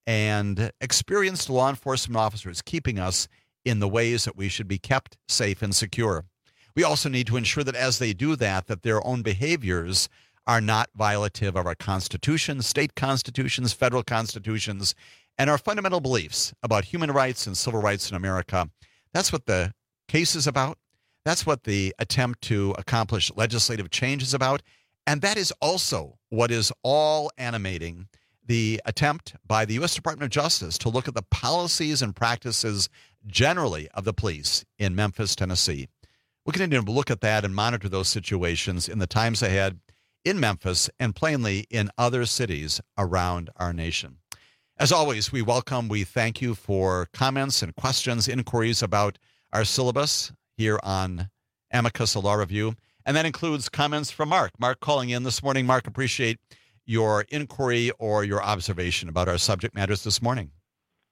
and experienced law enforcement officers keeping us in the ways that we should be kept safe and secure. We also need to ensure that as they do that, that their own behaviors are not violative of our Constitution, state constitutions, federal constitutions, and our fundamental beliefs about human rights and civil rights in America. That's what the case is about. That's what the attempt to accomplish legislative change is about. And that is also what is all animating the attempt by the U.S. Department of Justice to look at the policies and practices generally of the police in Memphis, Tennessee. We'll continue to look at that and monitor those situations in the times ahead in Memphis and plainly in other cities around our nation. As always, we thank you for comments and questions, inquiries about our syllabus here on Amicus Law Review. And that includes comments from Mark. Mark calling in this morning. Mark, appreciate your inquiry or your observation about our subject matters this morning.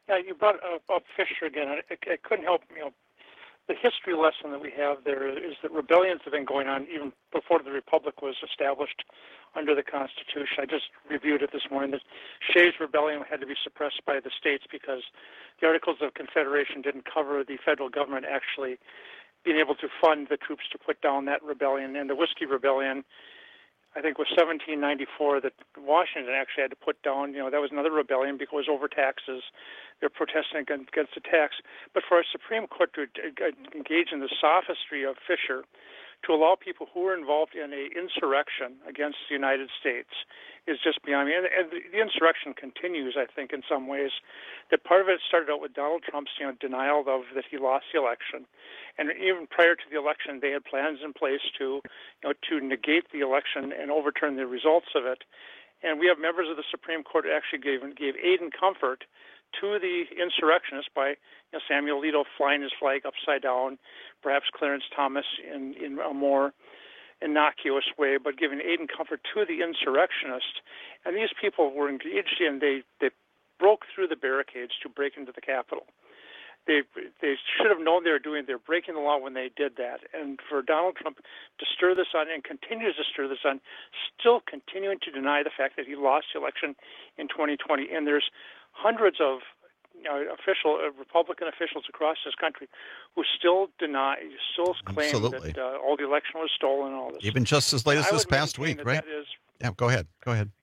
Yeah, you brought up Fisher again. I couldn't help, the history lesson that we have there is that rebellions have been going on even before the Republic was established under the Constitution. I just reviewed it this morning. That Shays' Rebellion had to be suppressed by the states because the Articles of Confederation didn't cover the federal government actually being able to fund the troops to put down that rebellion. And the Whiskey Rebellion, I think, was 1794 that Washington actually had to put down. That was another rebellion because it was over taxes. They're protesting against the tax. But for our Supreme Court to engage in the sophistry of Fisher, to allow people who were involved in an insurrection against the United States is just beyond me. And the insurrection continues, I think, in some ways. That part of it started out with Donald Trump's denial of that he lost the election. And even prior to the election, they had plans in place to negate the election and overturn the results of it. And we have members of the Supreme Court who actually gave aid and comfort to the insurrectionists by Samuel Alito flying his flag upside down, perhaps Clarence Thomas in a more innocuous way, but giving aid and comfort to the insurrectionists. And these people were engaged in, they broke through the barricades to break into the Capitol. They should have known they're breaking the law when they did that. And for Donald Trump to stir this on and continues to stir this on, still continuing to deny the fact that he lost the election in 2020. And there's hundreds of Republican officials across this country who still claim Absolutely. that all the election was stolen and all this. Even just as late as this past week, right? Yeah, go ahead.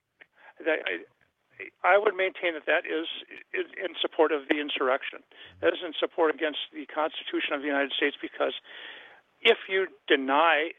I would maintain that is in support of the insurrection. That is in support against the Constitution of the United States, because if you deny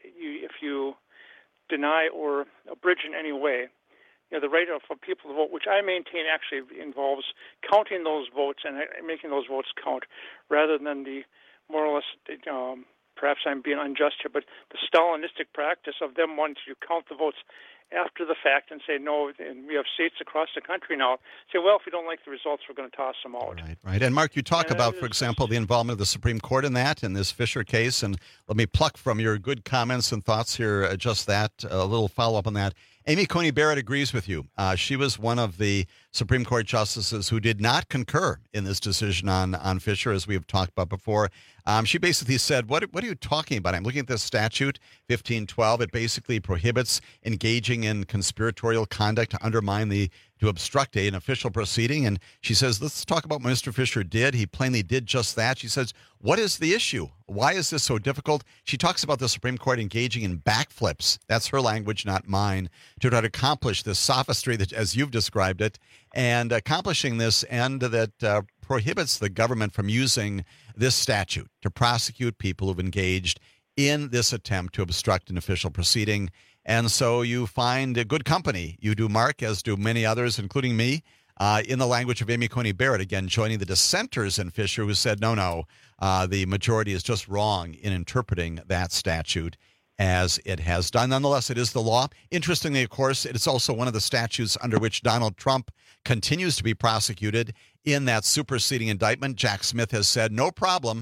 or abridge in any way the right for people to vote, which I maintain actually involves counting those votes and making those votes count, rather than the more or less, perhaps I'm being unjust here, but the Stalinistic practice of them wanting to count the votes after the fact and say, no, and we have states across the country now, say, well, if we don't like the results, we're going to toss them out. Right. And Mark, you talk about, for example, the involvement of the Supreme Court in this Fisher case, and let me pluck from your good comments and thoughts here just that, a little follow-up on that. Amy Coney Barrett agrees with you. She was one of the Supreme Court justices who did not concur in this decision on Fisher, as we have talked about before. She basically said, what are you talking about? I'm looking at this statute, 1512. It basically prohibits engaging in conspiratorial conduct to obstruct an official proceeding. And she says, let's talk about what Mr. Fisher did. He plainly did just that. She says, what is the issue? Why is this so difficult? She talks about the Supreme Court engaging in backflips. That's her language, not mine, to try to accomplish this sophistry that, as you've described it, and accomplishing this end that prohibits the government from using this statute to prosecute people who've engaged in this attempt to obstruct an official proceeding. And so you find a good company. You do, Mark, as do many others, including me, in the language of Amy Coney Barrett, again, joining the dissenters in Fisher who said, no, the majority is just wrong in interpreting that statute as it has done. Nonetheless, it is the law. Interestingly, of course, it is also one of the statutes under which Donald Trump continues to be prosecuted in that superseding indictment. Jack Smith has said no problem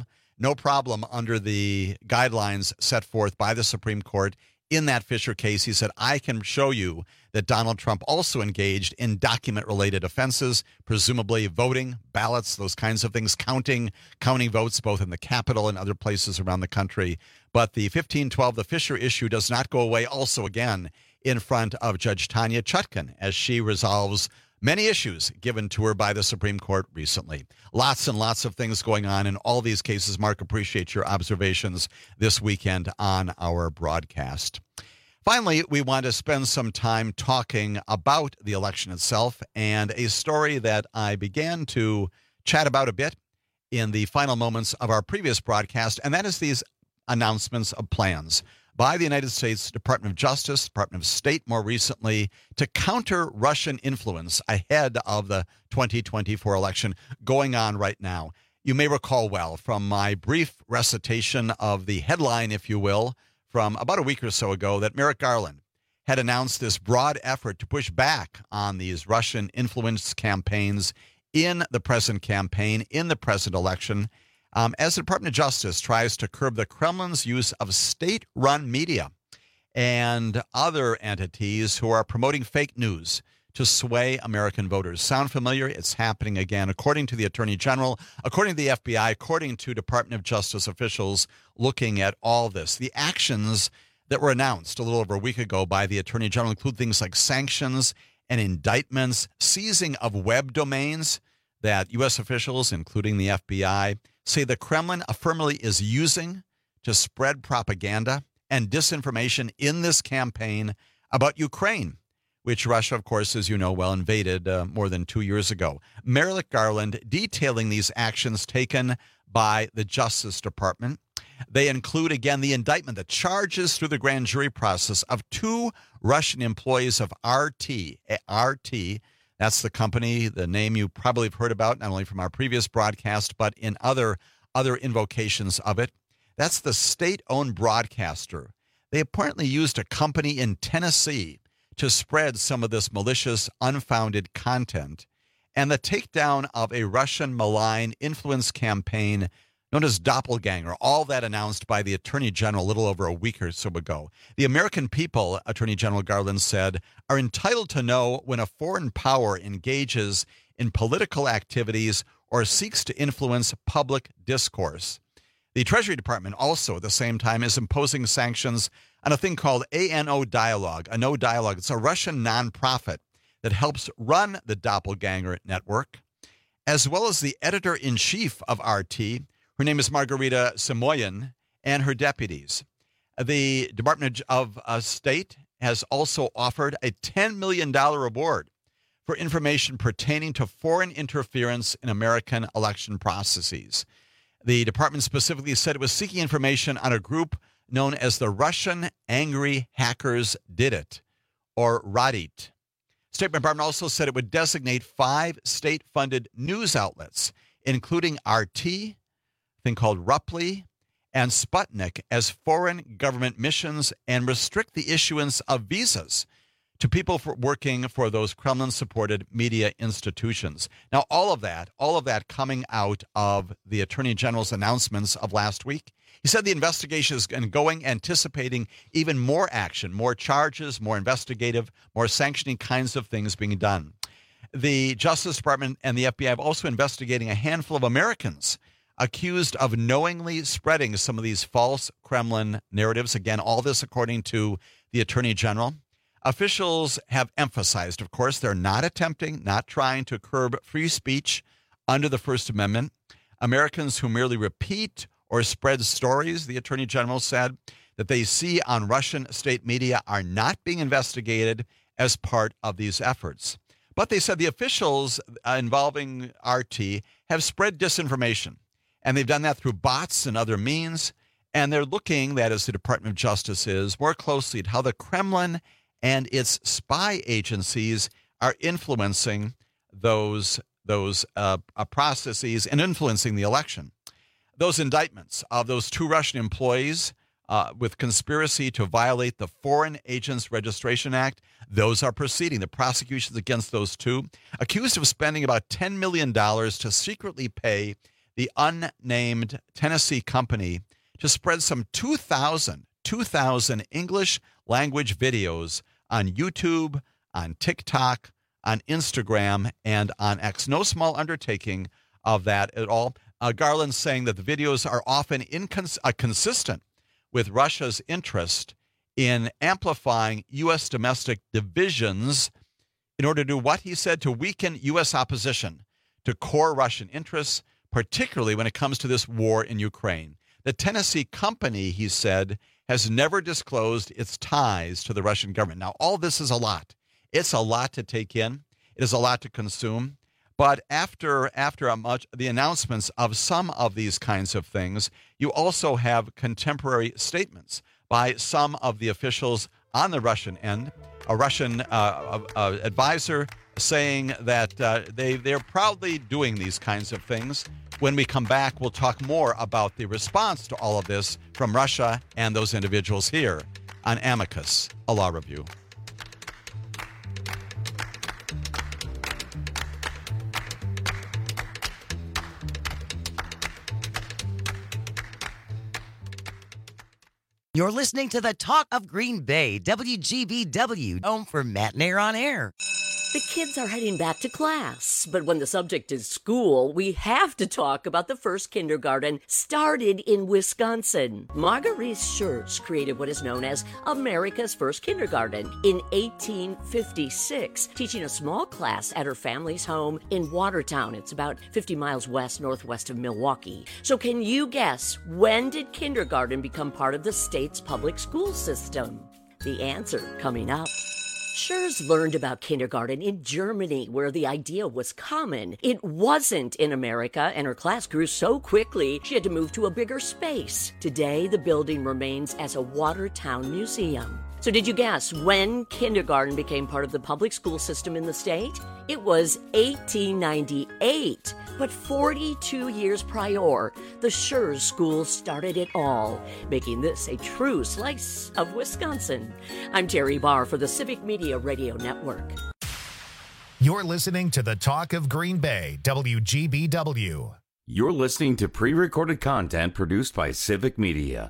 under the guidelines set forth by the Supreme Court in that Fisher case. He said, I can show you that Donald Trump also engaged in document-related offenses, presumably voting, ballots, those kinds of things, counting votes both in the Capitol and other places around the country. But the 1512, the Fisher issue, does not go away also again in front of Judge Tanya Chutkan as she resolves many issues given to her by the Supreme Court recently. Lots and lots of things going on in all these cases. Mark, appreciate your observations this weekend on our broadcast. Finally, we want to spend some time talking about the election itself and a story that I began to chat about a bit in the final moments of our previous broadcast, and that is these announcements of plans by the United States Department of Justice, Department of State more recently, to counter Russian influence ahead of the 2024 election going on right now. You may recall well from my brief recitation of the headline, if you will, from about a week or so ago, that Merrick Garland had announced this broad effort to push back on these Russian influence campaigns in the present campaign, in the present election, as the Department of Justice tries to curb the Kremlin's use of state-run media and other entities who are promoting fake news to sway American voters. Sound familiar? It's happening again. According to the Attorney General, according to the FBI, according to Department of Justice officials looking at all this, the actions that were announced a little over a week ago by the Attorney General include things like sanctions and indictments, seizing of web domains that U.S. officials, including the FBI, say the Kremlin affirmatively is using to spread propaganda and disinformation in this campaign about Ukraine, which Russia, of course, as you know well, invaded more than 2 years ago. Merrick Garland detailing these actions taken by the Justice Department. They include, again, the indictment, the charges through the grand jury process of 2 Russian employees of RT. RT, that's the company, the name you probably have heard about, not only from our previous broadcast, but in other invocations of it. That's the state-owned broadcaster. They apparently used a company in Tennessee to spread some of this malicious, unfounded content, and the takedown of a Russian malign influence campaign known as Doppelganger, all that announced by the Attorney General a little over a week or so ago. The American people, Attorney General Garland said, are entitled to know when a foreign power engages in political activities or seeks to influence public discourse. The Treasury Department also, at the same time, is imposing sanctions on a thing called ANO Dialogue. ANO Dialogue, it's a Russian nonprofit that helps run the Doppelganger network, as well as the editor-in-chief of RT. Her name is Margarita Simoyan, and her deputies. The Department of State has also offered a $10 million reward for information pertaining to foreign interference in American election processes. The department specifically said it was seeking information on a group known as the Russian Angry Hackers Did It, or Radit. State Department also said it would designate 5 state-funded news outlets, including RT, a thing called Rupli, and Sputnik as foreign government missions, and restrict the issuance of visas to people working for those Kremlin-supported media institutions. Now, all of that coming out of the Attorney General's announcements of last week. He said the investigation is going, anticipating even more action, more charges, more investigative, more sanctioning kinds of things being done. The Justice Department and the FBI have also investigating a handful of Americans accused of knowingly spreading some of these false Kremlin narratives. Again, all this according to the Attorney General. Officials have emphasized, of course, they're not trying to curb free speech under the First Amendment. Americans who merely repeat or spread stories, the Attorney General said, that they see on Russian state media are not being investigated as part of these efforts. But they said the officials involving RT have spread disinformation, and they've done that through bots and other means, and they're looking, that is the Department of Justice is, more closely at how the Kremlin and its spy agencies are influencing those processes and influencing the election. Those indictments of those 2 Russian employees with conspiracy to violate the Foreign Agents Registration Act, those are proceeding. The prosecutions against those 2, accused of spending about $10 million to secretly pay the unnamed Tennessee company to spread some 2,000 English language videos on YouTube, on TikTok, on Instagram, and on X. No small undertaking of that at all. Garland saying that the videos are often consistent with Russia's interest in amplifying U.S. domestic divisions in order to do what he said, to weaken U.S. opposition to core Russian interests, particularly when it comes to this war in Ukraine. The Tennessee company, he said, has never disclosed its ties to the Russian government. Now, all this is a lot. It's a lot to take in. It is a lot to consume. But after the announcements of some of these kinds of things, you also have contemporary statements by some of the officials on the Russian end. A Russian advisor saying that they're proudly doing these kinds of things. When we come back, we'll talk more about the response to all of this from Russia and those individuals here on Amicus, a law review. You're listening to the Talk of Green Bay, WGBW, home for Matt Nair on Air. The kids are heading back to class, but when the subject is school, we have to talk about the first kindergarten started in Wisconsin. Marguerite Schertz created what is known as America's first kindergarten in 1856, teaching a small class at her family's home in Watertown. It's about 50 miles northwest of Milwaukee. So can you guess, when did kindergarten become part of the state's public school system? The answer coming up. Schertz learned about kindergarten in Germany, where the idea was common. It wasn't in America, and her class grew so quickly she had to move to a bigger space. Today, the building remains as a Watertown museum. So did you guess when kindergarten became part of the public school system in the state? It was 1898. But 42 years prior, the Schertz School started it all, making this a true slice of Wisconsin. I'm Terry Barr for the Civic Media Radio Network. You're listening to the Talk of Green Bay, WGBW. You're listening to pre-recorded content produced by Civic Media.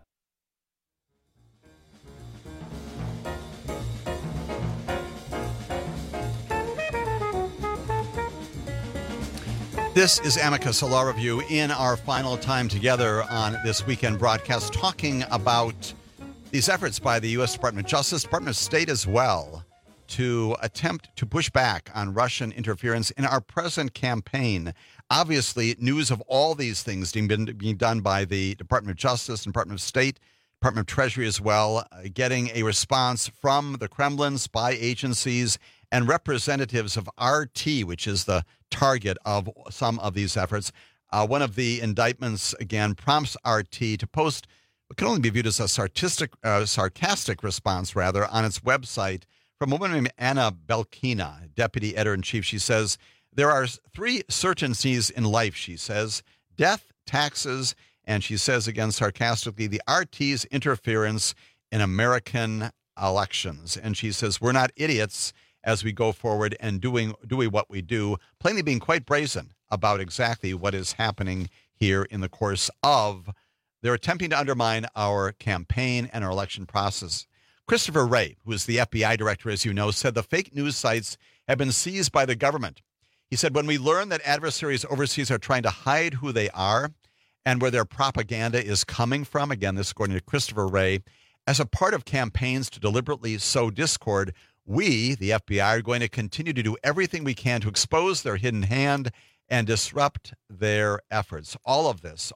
This is Amicus, a law review, in our final time together on this weekend broadcast, talking about these efforts by the U.S. Department of Justice, Department of State as well, to attempt to push back on Russian interference in our present campaign. Obviously, news of all these things being done by the Department of Justice, Department of State, Department of Treasury as well, getting a response from the Kremlin, spy agencies, and representatives of RT, which is the target of some of these efforts. One of the indictments, again, prompts RT to post what can only be viewed as a sarcastic response, on its website from a woman named Anna Belkina, deputy editor-in-chief. She says, there are three certainties in life, she says: death, taxes, and she says, again, sarcastically, the RT's interference in American elections. And she says, we're not idiots as we go forward and doing what we do, plainly being quite brazen about exactly what is happening here in the course of they're attempting to undermine our campaign and our election process. Christopher Wray, who is the FBI director, as you know, said the fake news sites have been seized by the government. He said, when we learn that adversaries overseas are trying to hide who they are and where their propaganda is coming from, again, this according to Christopher Wray, as a part of campaigns to deliberately sow discord, we, the FBI, are going to continue to do everything we can to expose their hidden hand and disrupt their efforts. All of this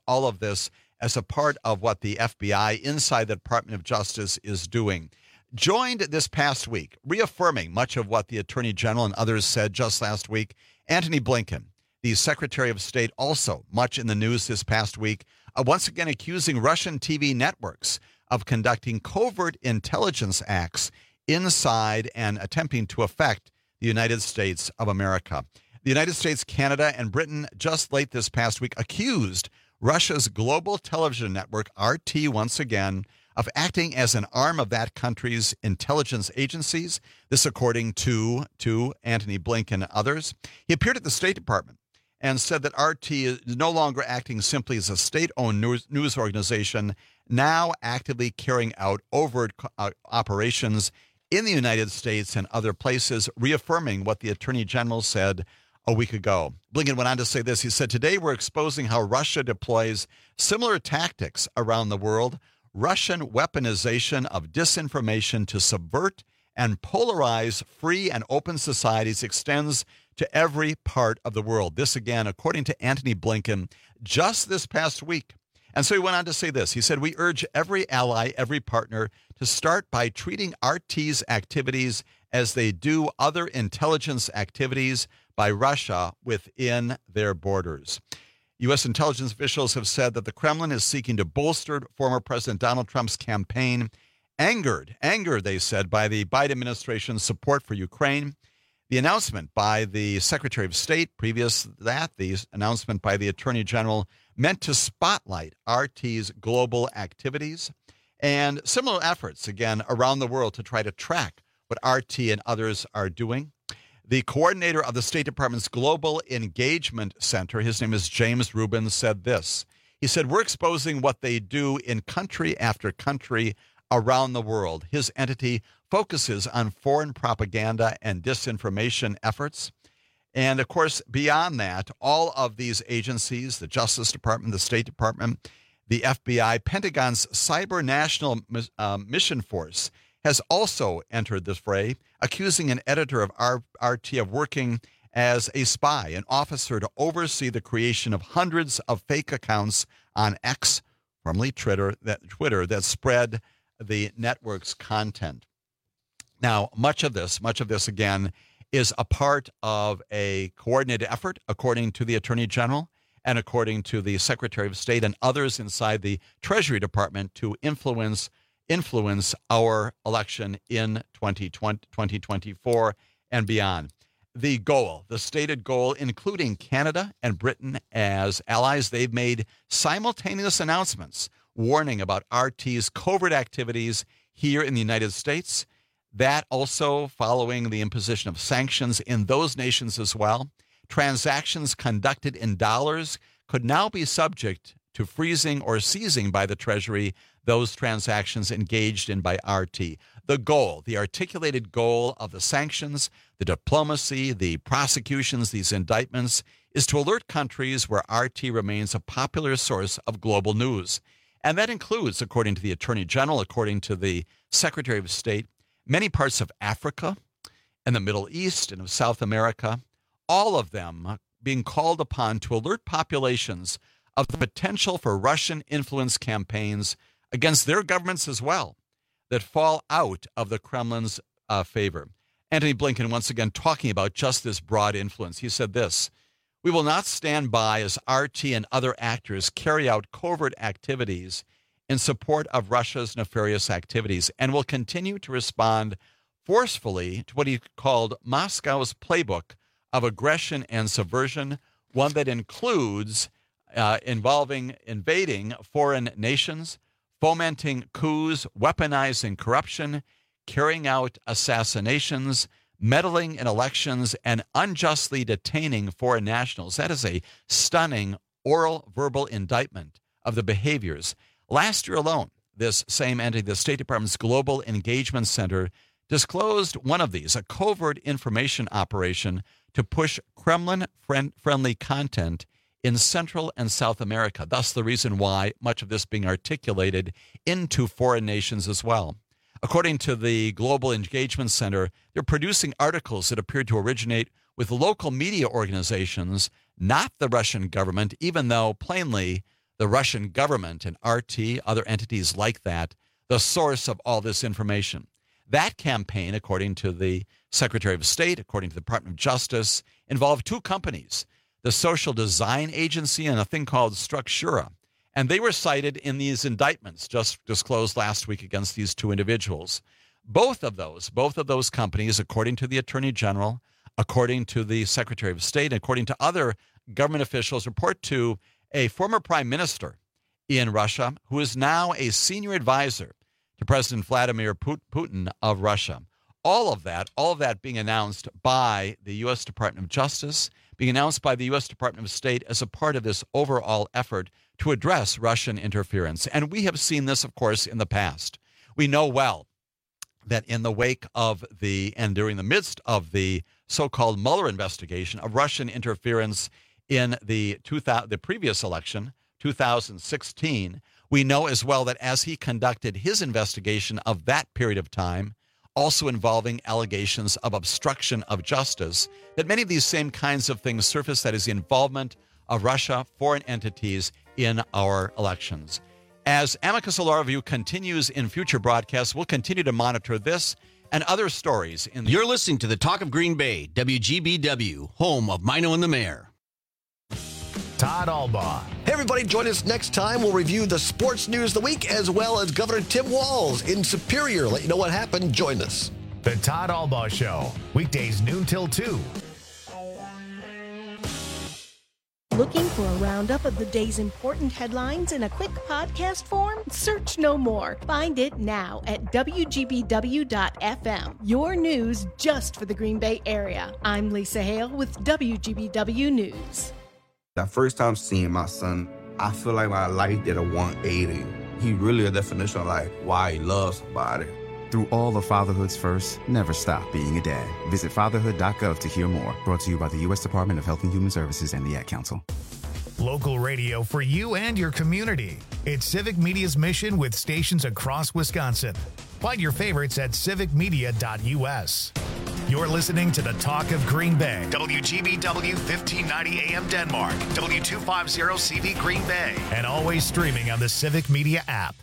as a part of what the FBI inside the Department of Justice is doing. Joined this past week, reaffirming much of what the Attorney General and others said just last week, Antony Blinken, the Secretary of State, also much in the news this past week, once again accusing Russian TV networks of conducting covert intelligence acts inside and attempting to affect the United States of America. The United States, Canada, and Britain just late this past week accused Russia's global television network, RT, once again, of acting as an arm of that country's intelligence agencies. This according to Antony Blinken and others. He appeared at the State Department and said that RT is no longer acting simply as a state-owned news organization, now actively carrying out overt operations in the United States and other places, reaffirming what the Attorney General said a week ago. Blinken went on to say this. He said, today we're exposing how Russia deploys similar tactics around the world. Russian weaponization of disinformation to subvert and polarize free and open societies extends to every part of the world. This, again, according to Antony Blinken, just this past week. And so he went on to say this. He said, we urge every ally, every partner to start by treating RT's activities as they do other intelligence activities by Russia within their borders. U.S. intelligence officials have said that the Kremlin is seeking to bolster former President Donald Trump's campaign, angered, they said, by the Biden administration's support for Ukraine. The announcement by the Secretary of State, previous to that, the announcement by the Attorney General, meant to spotlight RT's global activities and similar efforts, again, around the world to try to track what RT and others are doing. The coordinator of the State Department's Global Engagement Center, his name is James Rubin, said this. He said, we're exposing what they do in country after country around the world. His entity focuses on foreign propaganda and disinformation efforts. And, of course, beyond that, all of these agencies, the Justice Department, the State Department, the FBI, Pentagon's Cyber National Mission Force has also entered this fray, accusing an editor of RT of working as a spy, an officer to oversee the creation of hundreds of fake accounts on X, formerly Twitter, that spread the network's content. Now, much of this, again, is a part of a coordinated effort, according to the Attorney General and according to the Secretary of State and others inside the Treasury Department, to influence our election in 2024 and beyond. The goal, the stated goal, including Canada and Britain as allies, they've made simultaneous announcements warning about RT's covert activities here in the United States. That also following the imposition of sanctions in those nations as well. Transactions conducted in dollars could now be subject to freezing or seizing by the Treasury, those transactions engaged in by RT. The goal, the articulated goal of the sanctions, the diplomacy, the prosecutions, these indictments, is to alert countries where RT remains a popular source of global news. And that includes, according to the Attorney General, according to the Secretary of State, many parts of Africa and the Middle East and of South America, all of them being called upon to alert populations of the potential for Russian influence campaigns against their governments as well that fall out of the Kremlin's favor. Antony Blinken once again talking about just this broad influence. He said this: "We will not stand by as RT and other actors carry out covert activities in support of Russia's nefarious activities, and will continue to respond forcefully to what he called Moscow's playbook of aggression and subversion, one that includes involving invading foreign nations, fomenting coups, weaponizing corruption, carrying out assassinations, meddling in elections, and unjustly detaining foreign nationals." That is a stunning oral verbal indictment of the behaviors. Last year alone, this same entity, the State Department's Global Engagement Center, disclosed one of these, a covert information operation to push Kremlin-friendly content in Central and South America. Thus the reason why much of this being articulated into foreign nations as well. According to the Global Engagement Center, they're producing articles that appear to originate with local media organizations, not the Russian government, even though plainly the Russian government and RT, other entities like that, the source of all this information. That campaign, according to the Secretary of State, according to the Department of Justice, involved two companies, the Social Design Agency and a thing called Structura. And they were cited in these indictments just disclosed last week against these two individuals. Both of those companies, according to the Attorney General, according to the Secretary of State, according to other government officials, report to a former prime minister in Russia who is now a senior advisor to President Vladimir Putin of Russia. All of that being announced by the U.S. Department of Justice, being announced by the U.S. Department of State as a part of this overall effort to address Russian interference. And we have seen this, of course, in the past. We know well that in the wake of and during the midst of the so-called Mueller investigation of Russian interference in the previous election, 2016, we know as well that as he conducted his investigation of that period of time, also involving allegations of obstruction of justice, that many of these same kinds of things surface, that is the involvement of Russia, foreign entities in our elections. As Amicus Law Review continues in future broadcasts, we'll continue to monitor this and other stories. You're listening to the Talk of Green Bay, WGBW, home of Mino and the Mayor. Todd Albaugh. Hey, everybody, join us next time. We'll review the sports news of the week as well as Governor Tim Walz in Superior. Let you know what happened. Join us. The Todd Albaugh Show, weekdays noon till 2. Looking for a roundup of the day's important headlines in a quick podcast form? Search no more. Find it now at WGBW.FM. Your news just for the Green Bay area. I'm Lisa Hale with WGBW News. That first time seeing my son, I feel like my life did a 180. He really a definition of like why he loves somebody. Through all of fatherhood's first, never stop being a dad. Visit fatherhood.gov to hear more. Brought to you by the U.S. Department of Health and Human Services and the Ad Council. Local radio for you and your community. It's Civic Media's mission with stations across Wisconsin. Find your favorites at civicmedia.us. You're listening to the Talk of Green Bay. WGBW 1590 AM Denmark. W250 CV Green Bay. And always streaming on the Civic Media app.